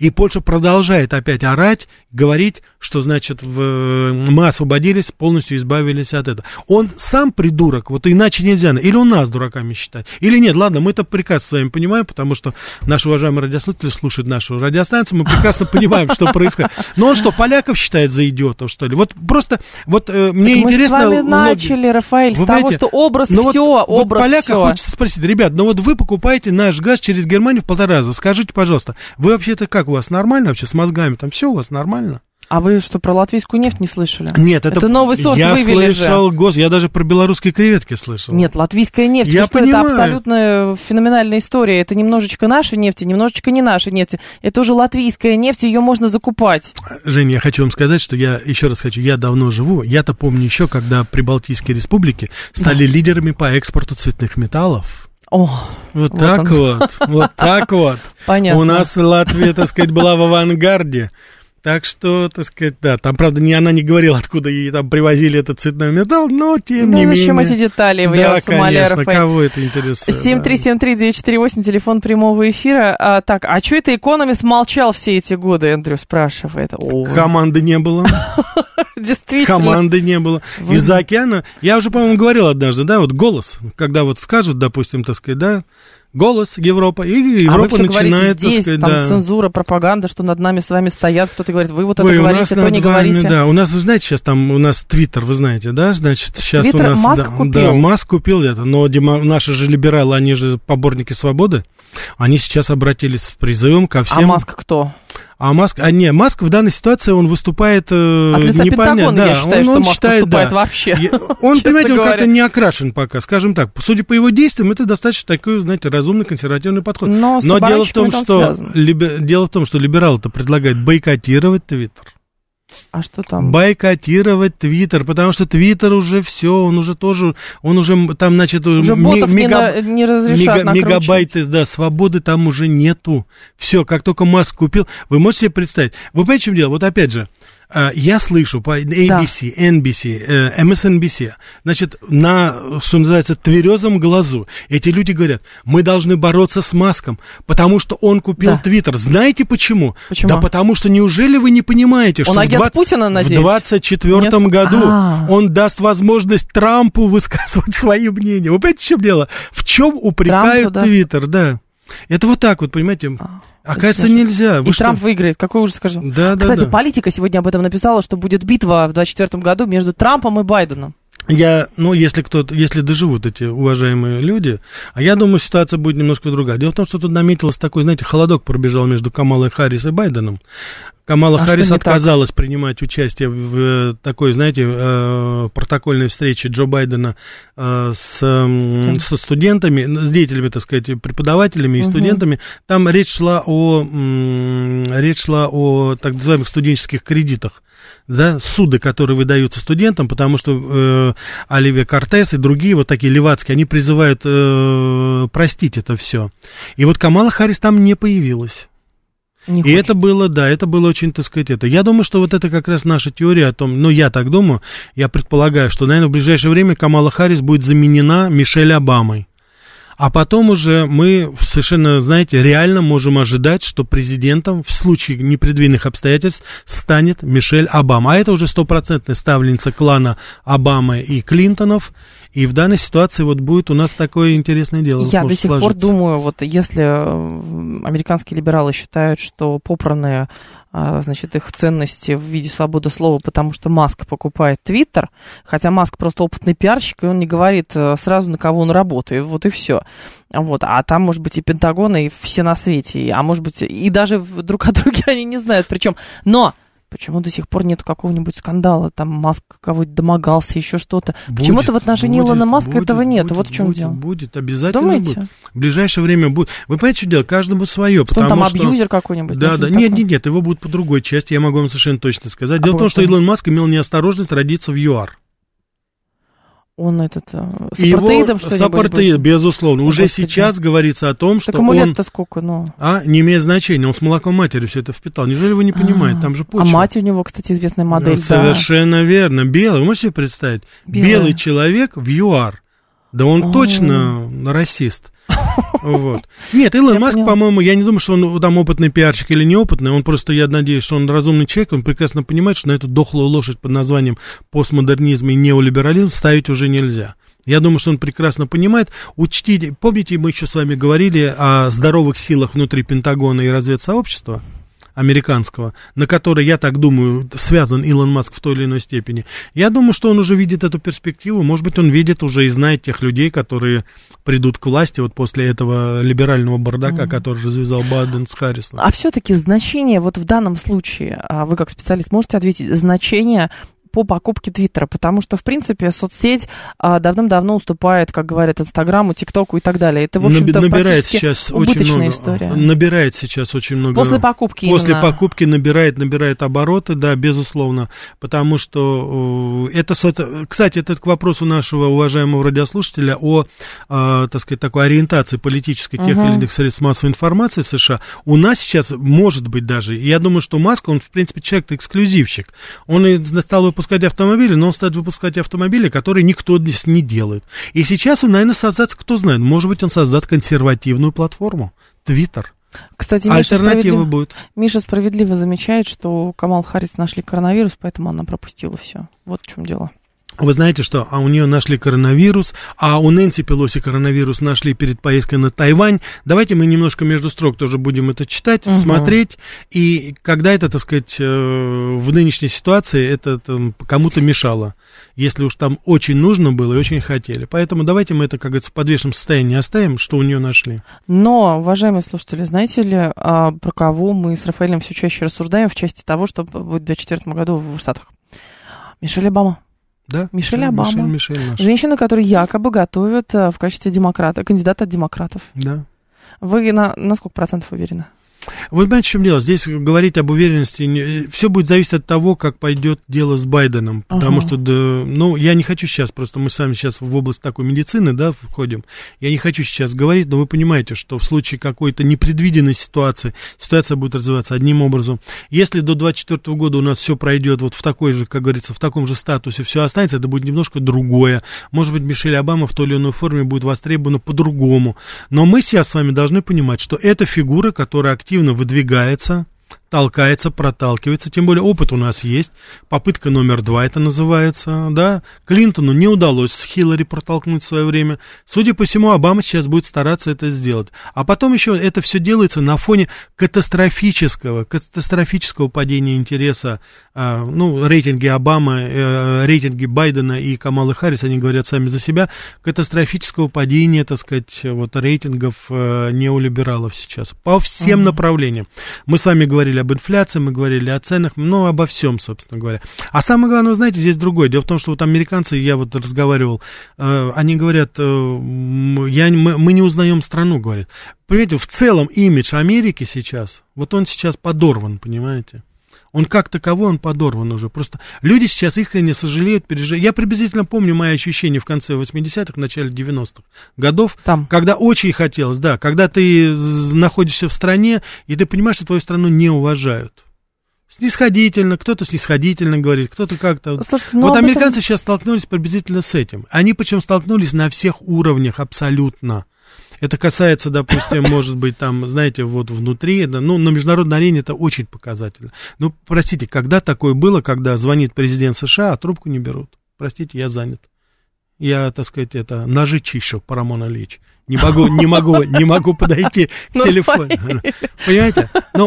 И Польша продолжает опять орать, говорить, что, значит, мы освободились, полностью избавились от этого. Он сам придурок, вот иначе нельзя. Или он нас дураками считает, или нет. Ладно, мы это прекрасно с вами понимаем, потому что наши уважаемые радиослушатели слушают нашу радиостанцию, мы прекрасно понимаем, что происходит. Но он что, поляков считает за идиотов, что ли? Вот просто, вот мне интересно... Мы с вами начали, Рафаэль, с того, что образ все, образ поляка все. Хочется спросить, ребят, ну вот вы покупаете наш газ через Германию в 1,5 раза. Скажите, пожалуйста, вы вообще-то как, у вас нормально вообще с мозгами? Там все у вас нормально? А вы что, про латвийскую нефть не слышали? Нет, это новый сорт вывели же. Я слышал, я даже про белорусские креветки слышал. Нет, латвийская нефть, это абсолютно феноменальная история. Это немножечко нашей нефти, немножечко не нашей нефти. Это уже латвийская нефть, ее можно закупать. Жень, я хочу вам сказать, что я, еще раз хочу, я давно живу. Я-то помню еще, когда прибалтийские республики стали лидерами по экспорту цветных металлов. О, вот так вот, вот так вот. Понятно. У нас Латвия, так сказать, была в авангарде. Так что, так сказать, да, там, правда, она не говорила, откуда ей там привозили этот цветной металл, но тем не менее. Зачем эти детали, я вас умоляю, Рафаэль. Кого это интересует? 7373948, телефон прямого эфира. Так, а что это Экономист молчал все эти годы, Эндрю спрашивает. Команды не было. Действительно. Команды не было. Из-за океана, я уже, по-моему, говорил однажды, да, вот голос, когда вот скажут, допустим, так сказать, да, голос Европа, и Европа начинает, здесь, так сказать, там да. Цензура, пропаганда, что над нами с вами стоят, кто-то говорит, вы вот это говорите, то не говорите. Да, у нас, знаете, сейчас там, у нас Твиттер, вы знаете, да, значит, сейчас Твиттер у нас... Маск купил. Да, Маск купил это, но наши же либералы, они же поборники свободы, они сейчас обратились с призывом ко всем... А Маск кто? А Маск, Маск в данной ситуации, он выступает от лица Пентагона, да, я считаю, что Маск считает, выступает да. вообще. Он, понимаете, он как-то не окрашен пока, скажем так. Судя по его действиям, это достаточно такой, знаете, разумный консервативный подход. Но дело в том, что либералы-то предлагают бойкотировать Твиттер. А что там? Бойкотировать Твиттер, потому что Твиттер уже все, он уже там, значит, уже ботов не разрешат мегабайты, да, свободы там уже нету. Все, как только Маск купил, вы можете себе представить. Вы понимаете, в чем дело? Вот опять же, я слышу по ABC, NBC, MSNBC, значит, что называется, тверезом глазу. Эти люди говорят, мы должны бороться с Маском, потому что он купил Твиттер. Знаете почему? Да потому что неужели вы не понимаете, что Путина, в 2024 году он даст возможность Трампу высказывать свои мнения. Вы понимаете, в чем дело? В чем упрекают Твиттер, да. Это вот так вот, понимаете... Оказывается, нельзя. И Трамп выиграет. Какой ужас, скажу. Да, Кстати, Политика сегодня об этом написала, что будет битва в 2024 году между Трампом и Байденом. Если доживут эти уважаемые люди, а я думаю, ситуация будет немножко другая. Дело в том, что тут наметилось такой, знаете, холодок пробежал между Камалой Харрис и Байденом. Камала Харрис отказалась принимать участие в такой, знаете, протокольной встрече Джо Байдена со студентами, с деятелями, так сказать, преподавателями и студентами. Там речь шла о так называемых студенческих кредитах. Да, суды, которые выдаются студентам, потому что Оливия Кортес и другие вот такие левацкие, они призывают простить это все. И вот Камала Харрис там не появилась. И это было очень, так сказать, это. Я думаю, что вот это как раз наша теория о том, я так думаю, я предполагаю, что, наверное, в ближайшее время Камала Харрис будет заменена Мишель Обамой. А потом уже мы совершенно, знаете, реально можем ожидать, что президентом в случае непредвиденных обстоятельств станет Мишель Обама. А это уже стопроцентная ставленница клана Обамы и Клинтонов. И в данной ситуации вот будет у нас такое интересное дело. Я до сих пор думаю, вот если американские либералы считают, что попранные, значит, их ценности в виде свободы слова, потому что Маск покупает Твиттер, хотя Маск просто опытный пиарщик, и он не говорит сразу, на кого он работает, вот и все. Вот. А там, может быть, и Пентагон, и все на свете, а может быть, и даже друг о друге они не знают, причем. Но почему до сих пор нет какого-нибудь скандала? Там Маск кого-то домогался, еще что-то. Почему-то в отношении Илона Маска этого нет. Вот в чем дело. Будет, обязательно Думаете? Будет. В ближайшее время будет. Вы понимаете, что дело? Каждому свое. Что он там абьюзер какой-нибудь? Да. Нет, его будут по другой части, я могу вам совершенно точно сказать. Дело в том, что Илон Маск имел неосторожность родиться в ЮАР. Он с апартеидом что-нибудь? С апартеидом, безусловно. Уже сейчас говорится о том, что так ему лет-то сколько, не имеет значения, он с молоком матери все это впитал. Неужели вы не понимаете, там же почва. А мать у него, кстати, известная модель, Совершенно верно. Белый, вы можете себе представить? Белый человек в ЮАР. Да он точно расист. Вот. Нет, Илон Маск, по-моему, я не думаю, что он там опытный пиарщик или неопытный, он просто, я надеюсь, что он разумный человек, он прекрасно понимает, что на эту дохлую лошадь под названием постмодернизм и неолиберализм ставить уже нельзя. Я думаю, что он прекрасно понимает. Учтите, помните, мы еще с вами говорили о здоровых силах внутри Пентагона и разведсообщества американского, на который, я так думаю, связан Илон Маск в той или иной степени. Я думаю, что он уже видит эту перспективу. Может быть, он видит уже и знает тех людей, которые придут к власти вот после этого либерального бардака, который развязал Байден с Харрисом. А все-таки значение, вот в данном случае, вы как специалист можете ответить, значение по покупке Твиттера, потому что, в принципе, соцсеть давным-давно уступает, как говорят, Инстаграму, ТикТоку и так далее. Это, в общем-то, практически убыточная история. Набирает сейчас очень много. После покупки После покупки набирает обороты, да, безусловно, потому что кстати, это к вопросу нашего уважаемого радиослушателя о, так сказать, такой ориентации политической тех или иных средств массовой информации в США. У нас сейчас, может быть, даже, я думаю, что Маск, он, в принципе, человек-то эксклюзивщик. Он и стал выпускать автомобили, но он стал выпускать автомобили, которые никто здесь не делает. И сейчас он, наверное, создаст, кто знает, может быть, он создаст консервативную платформу, Твиттер. Кстати, Миша справедливо замечает, что Камал Харрис нашли коронавирус, поэтому она пропустила все. Вот в чем дело. Вы знаете, что у нее нашли коронавирус, а у Нэнси Пелоси коронавирус нашли перед поездкой на Тайвань. Давайте мы немножко между строк тоже будем это читать, смотреть. И когда это, так сказать, в нынешней ситуации это там, кому-то мешало, если уж там очень нужно было и очень хотели. Поэтому давайте мы это, как говорится, в подвешенном состоянии оставим, что у нее нашли. Но, уважаемые слушатели, знаете ли, про кого мы с Рафаэлем все чаще рассуждаем в части того, что будет в 2024 году в Штатах? Мишель Обама. Да, Мишель Обама. Мишель женщина, которую якобы готовят в качестве демократа, кандидата от демократов. Да. Вы на сколько процентов уверены? Вы понимаете, в чем дело? Здесь говорить об уверенности, все будет зависеть от того, как пойдет дело с Байденом, потому что, я не хочу сейчас, просто мы сами сейчас в область такой медицины, да, входим, я не хочу сейчас говорить, но вы понимаете, что в случае какой-то непредвиденной ситуация будет развиваться одним образом. Если до 2024 года у нас все пройдет вот в такой же, как говорится, в таком же статусе, все останется, это будет немножко другое. Может быть, Мишель Обама в той или иной форме будет востребована по-другому. Но мы сейчас с вами должны понимать, что это фигура, которая активно выдвигается, толкается, проталкивается, тем более опыт у нас есть, попытка номер 2 это называется, да, Клинтону не удалось с Хиллари протолкнуть в свое время, судя по всему, Обама сейчас будет стараться это сделать, а потом еще это все делается на фоне катастрофического падения интереса, рейтинги Обамы, рейтинги Байдена и Камалы Харрис, они говорят сами за себя, катастрофического падения, так сказать, вот рейтингов неолибералов сейчас по всем направлениям. Мы с вами говорили об инфляции, мы говорили о ценах, обо всем, собственно говоря. А самое главное, вы знаете, здесь другое. Дело в том, что вот американцы, я вот разговаривал, они говорят, мы не узнаем страну, говорят. Понимаете, в целом имидж Америки сейчас, вот он сейчас подорван, понимаете? Он как таковой, он подорван уже. Просто люди сейчас искренне сожалеют, переживают. Я приблизительно помню мои ощущения в конце 80-х, в начале 90-х годов, когда очень хотелось, да, когда ты находишься в стране, и ты понимаешь, что твою страну не уважают. Снисходительно, кто-то снисходительно говорит, кто-то как-то... Слушайте, вот американцы сейчас столкнулись приблизительно с этим. Они причем столкнулись на всех уровнях абсолютно. Это касается, допустим, может быть, там, знаете, вот внутри, на международной арене это очень показательно. Простите, когда такое было, когда звонит президент США, а трубку не берут? Простите, я занят. Я, так сказать, ножи чищу, Парамон Ильич. Не могу подойти к телефону. Понимаете?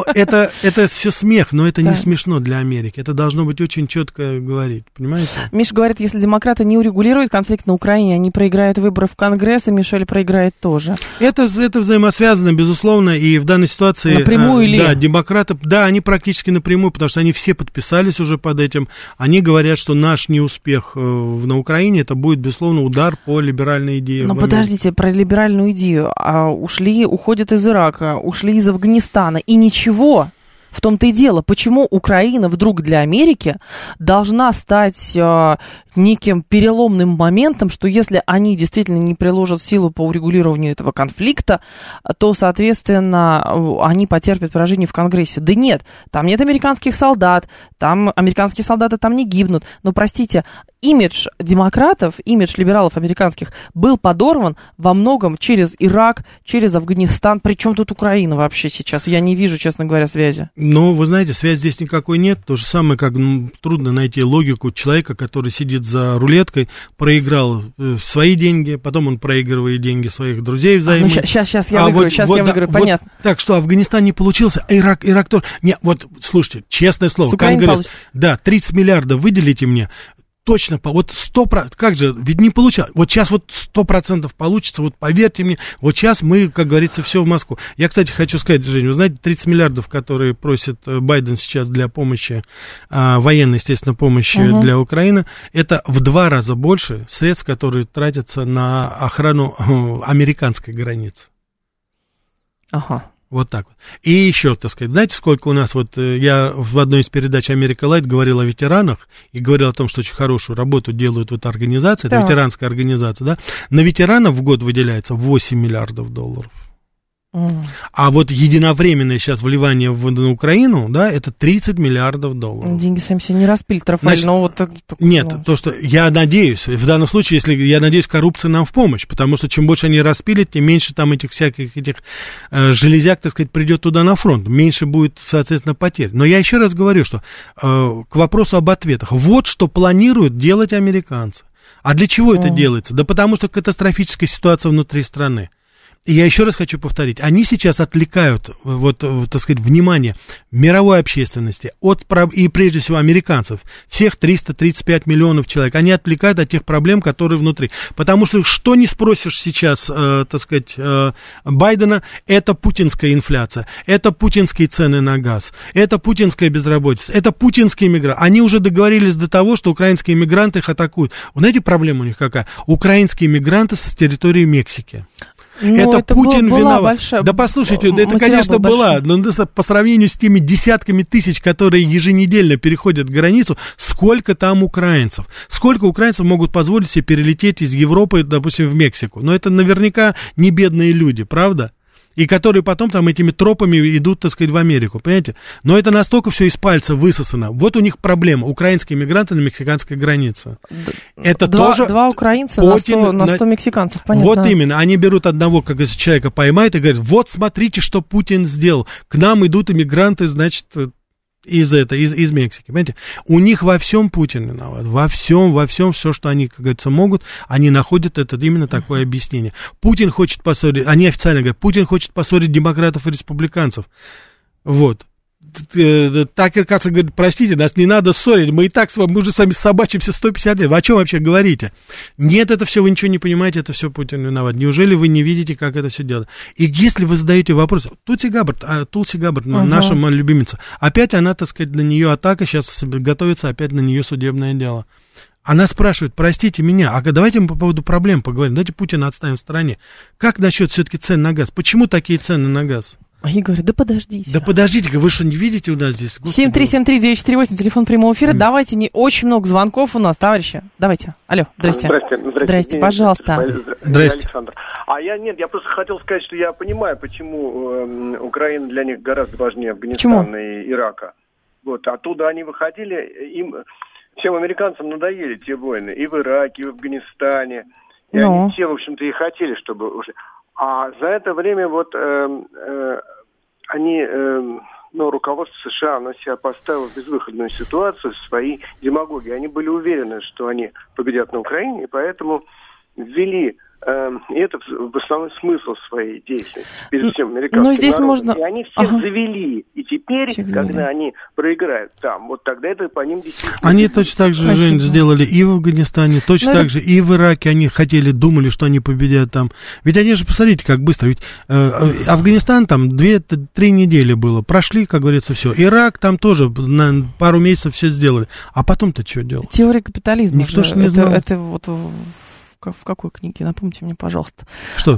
Это все смех, но это не смешно для Америки. Это должно быть очень четко говорить. Понимаете? Миша говорит, если демократы не урегулируют конфликт на Украине, они проиграют выборы в Конгресс, и Мишель проиграет тоже. Это взаимосвязано, безусловно, и в данной ситуации... Напрямую ли? Да, демократы, да, они практически напрямую, потому что они все подписались уже под этим. Они говорят, что наш неуспех на Украине, это будет, безусловно, удар по либеральной идее. Но подождите, про либеральную идею. Уходят из Ирака, ушли из Афганистана, и ничего. В том-то и дело, почему Украина вдруг для Америки должна стать неким переломным моментом, что если они действительно не приложат силу по урегулированию этого конфликта, то, соответственно, они потерпят поражение в Конгрессе. Да нет, там нет американских солдат, там американские солдаты там не гибнут. Но, простите, имидж демократов, имидж либералов американских был подорван во многом через Ирак, через Афганистан. Причем тут Украина вообще сейчас? Я не вижу, честно говоря, связи. Ну, вы знаете, связи здесь никакой нет. То же самое, как трудно найти логику человека, который сидит за рулеткой, проиграл свои деньги, потом он проигрывает деньги своих друзей взаймы. Сейчас я выиграю, понятно. Так что Афганистан не получился, а Ирак тоже. Не, вот, слушайте, честное слово, Конгресс, да, 30 миллиардов выделите мне. Точно, вот 100%, как же, ведь не получалось. Вот сейчас вот 100% получится, вот поверьте мне, вот сейчас мы, как говорится, все в Москву. Я, кстати, хочу сказать, Жень, вы знаете, 30 миллиардов, которые просит Байден сейчас для помощи, военной, естественно, помощи для Украины, это в 2 раза больше средств, которые тратятся на охрану американской границы. Ага. Вот так вот. И еще, так сказать, знаете, сколько у нас, вот я в одной из передач «Америка Лайт» говорил о ветеранах и говорил о том, что очень хорошую работу делают вот организации, это ветеранская организация, да, на ветеранов в год выделяется 8 миллиардов долларов. А вот единовременное сейчас вливание на Украину, да, это 30 миллиардов долларов. Деньги сами себе не распили, Рафаэль, но вот... Нет, то, что я надеюсь, в данном случае, если я надеюсь, коррупция нам в помощь, потому что чем больше они распилят, тем меньше там этих всяких этих железяк, так сказать, придет туда на фронт, меньше будет, соответственно, потерь. Но я еще раз говорю, что к вопросу об ответах. Вот что планируют делать американцы. А для чего это делается? Да потому что катастрофическая ситуация внутри страны. И я еще раз хочу повторить, они сейчас отвлекают, вот, так сказать, внимание мировой общественности и прежде всего американцев, всех 335 миллионов человек, они отвлекают от тех проблем, которые внутри. Потому что не спросишь сейчас, так сказать, Байдена, это путинская инфляция, это путинские цены на газ, это путинская безработица, это путинские мигранты. Они уже договорились до того, что украинские мигранты их атакуют. Вы знаете, проблема у них какая? Украинские мигранты с территории Мексики. Это Путин виноват. Да послушайте, это, конечно, была, но по сравнению с теми десятками тысяч, которые еженедельно переходят границу, сколько там украинцев? Сколько украинцев могут позволить себе перелететь из Европы, допустим, в Мексику? Но это наверняка не бедные люди, правда? И которые потом там этими тропами идут, так сказать, в Америку, понимаете? Но это настолько все из пальца высосано. Вот у них проблема. Украинские мигранты на мексиканской границе. Это тоже... Два украинца Путин, на 100 мексиканцев, понятно. Вот именно. Они берут одного, как если человека поймают, и говорят, вот смотрите, что Путин сделал. К нам идут иммигранты, значит... из Мексики, понимаете? У них во всем Путин виноват, во всем, все, что они, как говорится, могут, они находят именно такое объяснение. Путин хочет поссорить, они официально говорят, Путин хочет поссорить демократов и республиканцев. Вот. Такер Карлсон говорит, простите, нас не надо ссорить, мы уже с вами собачимся 150 лет, вы о чем вообще говорите? Нет, это все, вы ничего не понимаете, это все Путин виноват. Неужели вы не видите, как это все делать? И если вы задаете вопрос, Тулси Габбард, наша любимица, опять она, так сказать, на нее атака, сейчас готовится опять на нее судебное дело. Она спрашивает, простите меня, а давайте мы по поводу проблем поговорим, давайте Путина отставим в стороне. Как насчет все-таки цен на газ? Почему такие цены на газ? Они говорят, да подождите. Да подождите, вы что, не видите у нас здесь? 7373948, телефон прямого эфира. Давайте, очень много звонков у нас, товарищи. Давайте. Алло, здрасте. Здрасте, пожалуйста. Здрасте. Александр. Я просто хотел сказать, что я понимаю, почему Украина для них гораздо важнее Афганистана и Ирака. Вот, оттуда они выходили, всем американцам надоели те войны, и в Ираке, и в Афганистане. И они все, в общем-то, и хотели, чтобы... А за это время руководство США, оно себя поставило в безвыходную ситуацию в своей демагогии. Они были уверены, что они победят на Украине, и поэтому ввели, и это в основном смысл своей деятельности перед всем американским народом. Здесь можно... И они всех завели. И теперь, когда они проиграют там, вот тогда это по ним действительно... Они точно так же, Жень, сделали и в Афганистане, точно так же и в Ираке. Они думали, что они победят там. Ведь они же, посмотрите, как быстро. Ведь Афганистан там 2-3 недели было. Прошли, как говорится, все. Ирак там тоже на пару месяцев все сделали. А потом-то что делать? Теория капитализма. Никто же не знал. Это вот... в какой книге? Напомните мне, пожалуйста. Что?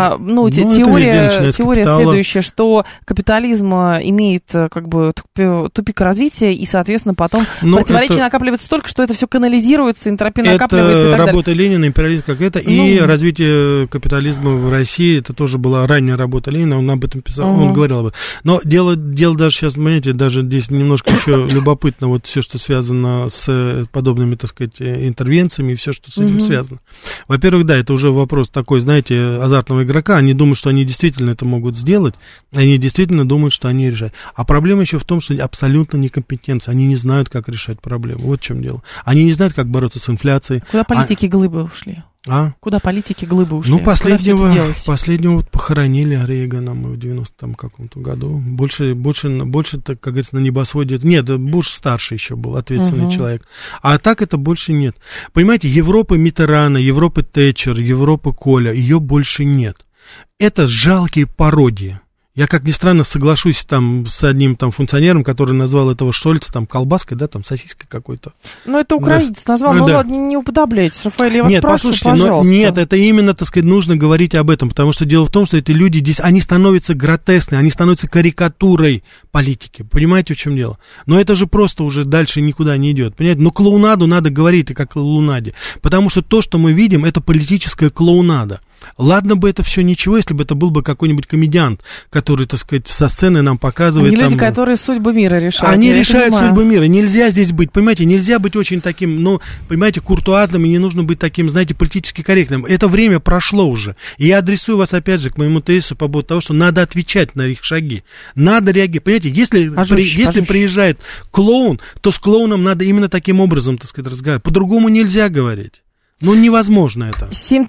Теория следующая, что капитализм имеет как бы тупик развития, и, соответственно, потом противоречия накапливается столько, что это все канализируется, энтропия накапливается и так далее. Это работа Ленина, империализм как это, и развитие капитализма в России, это тоже была ранняя работа Ленина, он об этом писал, он говорил об этом. Но дело даже сейчас, понимаете, даже здесь немножко еще любопытно, вот все, что связано с подобными, так сказать, интервенциями и все, что с этим связано. Во-первых, да, это уже вопрос такой, знаете, азартного игрока, они думают, что они действительно это могут сделать, они действительно думают, что они решают. А проблема еще в том, что абсолютно некомпетенция, они не знают, как решать проблему, вот в чем дело. Они не знают, как бороться с инфляцией. Куда политики глыбы ушли? Куда политики глыбы ушли? Ну, последнего вот похоронили Рейгана мы в 90-м каком-то году. Больше, так, как говорится, на небосводе. Нет, Буш старший еще был, ответственный человек. А так это больше нет. Понимаете, Европы Миттерана, Европы Тэтчер, Европы Коля, ее больше нет. Это жалкие пародии. Я, как ни странно, соглашусь там с одним там функционером, который назвал этого Шольца там колбаской, да, там сосиской какой-то. Ну, это украинец назвал, ну ладно, не уподобляйтесь, Рафаэль, я вас прошу, пожалуйста. Нет, это именно, так сказать, нужно говорить об этом, потому что дело в том, что эти люди здесь, они становятся гротескны, они становятся карикатурой политики, понимаете, в чем дело? Но это же просто уже дальше никуда не идет, понимаете? Но клоунаду надо говорить и как клоунаде, потому что то, что мы видим, это политическая клоунада. Ладно бы это все ничего, если бы это был бы какой-нибудь комедиант, который, так сказать, со сцены нам показывает. Они люди, которые судьбы мира решают. Они решают судьбы мира. Нельзя здесь быть, понимаете, нельзя быть очень таким, ну, понимаете, куртуазным, и не нужно быть таким, знаете, политически корректным. Это время прошло уже. И я адресую вас, опять же, к моему тезису по поводу того, что надо отвечать на их шаги. Надо реагировать. Понимаете, если приезжает клоун, то с клоуном надо именно таким образом, так сказать, разговаривать. По-другому нельзя говорить. Ну, невозможно это.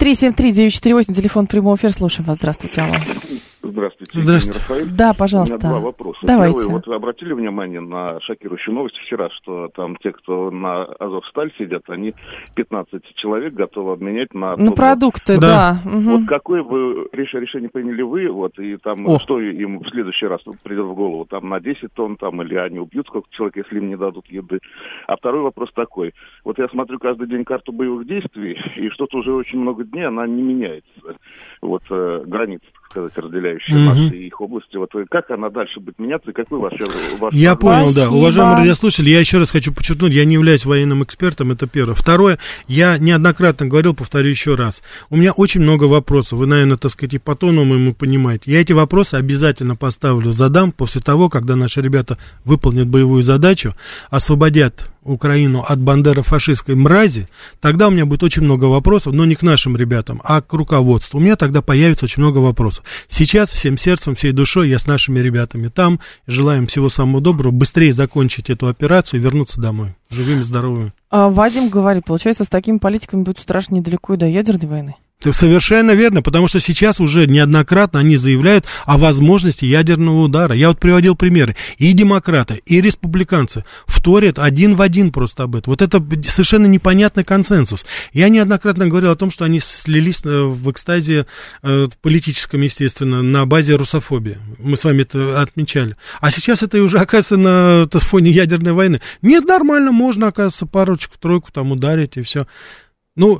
7373948, телефон прямого эфира, слушаем вас. Здравствуйте, алло. Здравствуйте, Рафаэль. Да, пожалуйста. У меня два вопроса. Давайте. Первый, вот вы обратили внимание на шокирующую новость вчера, что там те, кто на Азовсталь сидят, они 15 человек готовы обменять на продукты, да. Вот какое бы решение приняли вы, вот, и там, что им в следующий раз придет в голову, там на 10 тонн, там, или они убьют сколько человек, если им не дадут еды. А второй вопрос такой. Вот я смотрю каждый день карту боевых действий, и что-то уже очень много дней, она не меняется. Вот граница, так сказать, разделяющая нас и их области. Вот как она дальше будет меняться, и какой ваш Я понял, да. Уважаемые радиослушатели, я еще раз хочу подчеркнуть, я не являюсь военным экспертом, это первое. Второе, я неоднократно говорил, повторю еще раз, у меня очень много вопросов, вы, наверное, так сказать, и по тону моему понимаете. Я эти вопросы обязательно поставлю, задам после того, когда наши ребята выполнят боевую задачу, освободят Украину от бандеро-фашистской мрази, тогда у меня будет очень много вопросов, но не к нашим ребятам, а к руководству. У меня тогда появится очень много вопросов. Сейчас всем сердцем, всей душой я с нашими ребятами там. Желаем всего самого доброго, быстрее закончить эту операцию и вернуться домой, живыми, здоровыми. Вадим говорит, получается, с такими политиками будет страшно недалеко и до ядерной войны. Совершенно верно, потому что сейчас уже неоднократно они заявляют о возможности ядерного удара. Я вот приводил примеры. И демократы, и республиканцы вторят один в один просто об этом. Вот это совершенно непонятный консенсус. Я неоднократно говорил о том, что они слились в экстазе политическом, естественно, на базе русофобии. Мы с вами это отмечали. А сейчас это уже, оказывается, на фоне ядерной войны. Нет, нормально, можно, оказывается, парочку-тройку там ударить и все. Ну,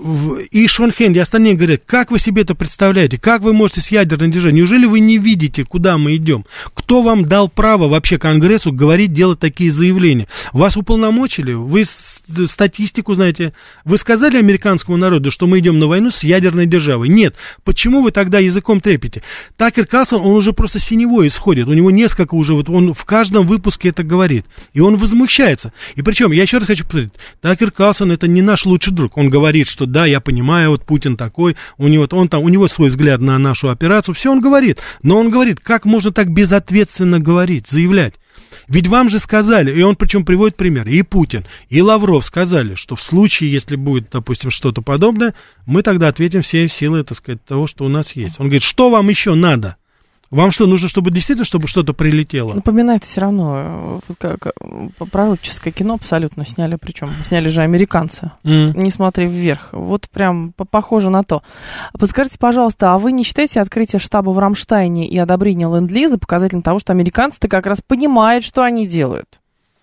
и Шон Хенли, и остальные говорят, как вы себе это представляете, как вы можете с ядерной держать, неужели вы не видите, куда мы идем? Кто вам дал право вообще Конгрессу говорить, делать такие заявления? Вас уполномочили? Вы статистику знаете? Вы сказали американскому народу, что мы идем на войну с ядерной державой? Нет. Почему вы тогда языком трепете? Такер Карлсон, он уже просто синевой исходит, у него несколько уже, вот он в каждом выпуске это говорит, и он возмущается. И причем, я еще раз хочу повторить, Такер Карлсон это не наш лучший друг. Он говорит, что да, я понимаю, вот Путин такой, у него свой взгляд на нашу операцию, все он говорит. Но он говорит, как можно так безответственно говорить, заявлять? Ведь вам же сказали, и он причем приводит пример, и Путин, и Лавров сказали, что в случае, если будет, допустим, что-то подобное, мы тогда ответим все силы, так сказать, того, что у нас есть. Он говорит, что вам еще надо? Вам что, нужно, чтобы действительно, чтобы что-то прилетело? Напоминает все равно, как пророческое кино абсолютно сняли, причем сняли же американцы, не смотри вверх. Вот прям похоже на то. Подскажите, пожалуйста, а вы не считаете открытие штаба в Рамштайне и одобрение ленд-лиза показателем того, что американцы-то как раз понимают, что они делают?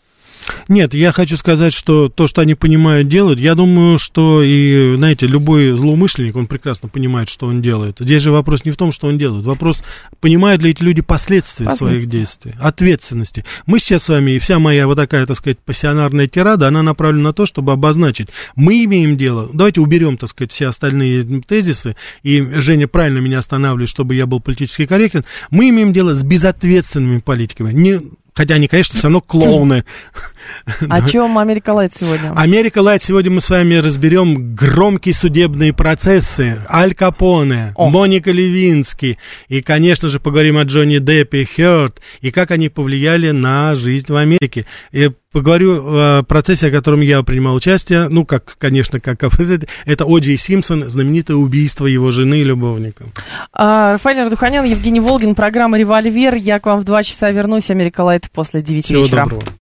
Нет, я хочу сказать, что то, что они понимают делать, я думаю, что и, знаете, любой злоумышленник, он прекрасно понимает, что он делает. Здесь же вопрос не в том, что он делает. Вопрос, понимают ли эти люди последствия своих действий, ответственности. Мы сейчас с вами, и вся моя вот такая, так сказать, пассионарная тирада, она направлена на то, чтобы обозначить. Мы имеем дело, давайте уберем, так сказать, все остальные тезисы, и Женя правильно меня останавливает, чтобы я был политически корректен. Мы имеем дело с безответственными политиками. Хотя они, конечно, все равно клоуны. О чем Америка Лайт сегодня? Америка Лайт сегодня мы с вами разберем громкие судебные процессы. Аль Капоне, Моника Левински. И, конечно же, поговорим о Джонни Деппе и Хёрд. И как они повлияли на жизнь в Америке. И поговорю о процессе, о котором я принимал участие. Ну, как, конечно, это О. Джей Симпсон, знаменитое убийство его жены и любовника. Рафаэль Ардуханян, Евгений Волгин, программа «Револьвер». Я к вам в 2 часа вернусь. Америка Лайт после 9 вечера. Всего доброго.